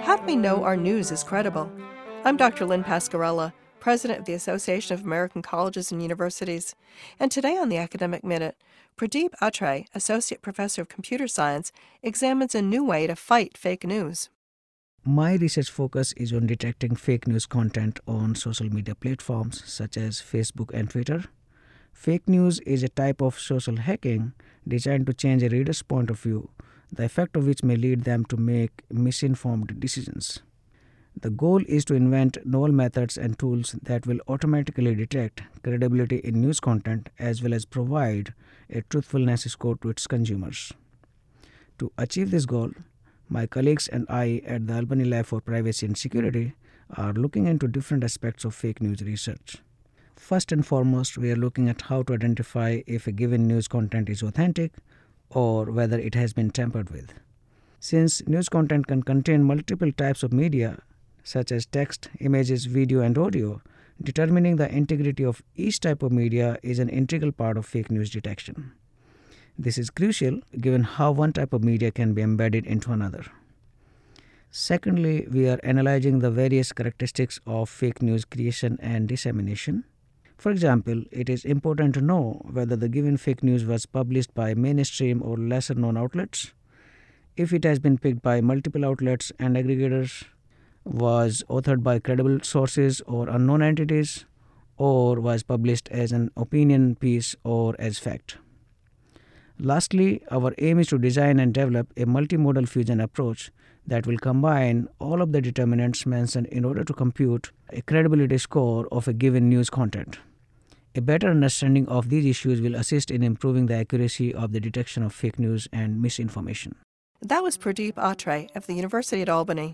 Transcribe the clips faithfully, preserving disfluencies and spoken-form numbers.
How do we know our news is credible? I'm Doctor Lynn Pascarella, President of the Association of American Colleges and Universities. And today on the Academic Minute, Pradeep Atre, Associate Professor of Computer Science, examines a new way to fight fake news. My research focus is on detecting fake news content on social media platforms such as Facebook and Twitter. Fake news is a type of social hacking designed to change a reader's point of view, the effect of which may lead them to make misinformed decisions. The goal is to invent novel methods and tools that will automatically detect credibility in news content as well as provide a truthfulness score to its consumers. To achieve this goal, my colleagues and I at the Albany Lab for Privacy and Security are looking into different aspects of fake news research. First and foremost, we are looking at how to identify if a given news content is authentic or whether it has been tampered with. Since news content can contain multiple types of media, such as text, images, video, and audio, determining the integrity of each type of media is an integral part of fake news detection. This is crucial given how one type of media can be embedded into another. Secondly, we are analyzing the various characteristics of fake news creation and dissemination. For example, it is important to know whether the given fake news was published by mainstream or lesser-known outlets, if it has been picked by multiple outlets and aggregators, was authored by credible sources or unknown entities, or was published as an opinion piece or as fact. Lastly, our aim is to design and develop a multimodal fusion approach that will combine all of the determinants mentioned in order to compute a credibility score of a given news content. A better understanding of these issues will assist in improving the accuracy of the detection of fake news and misinformation. That was Pradeep Atre of the University at Albany.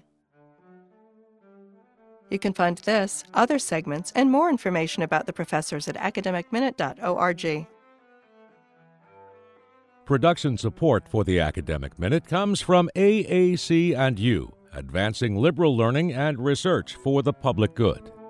You can find this, other segments, and more information about the professors at academic minute dot org. Production support for the Academic Minute comes from A A C and U, advancing liberal learning and research for the public good.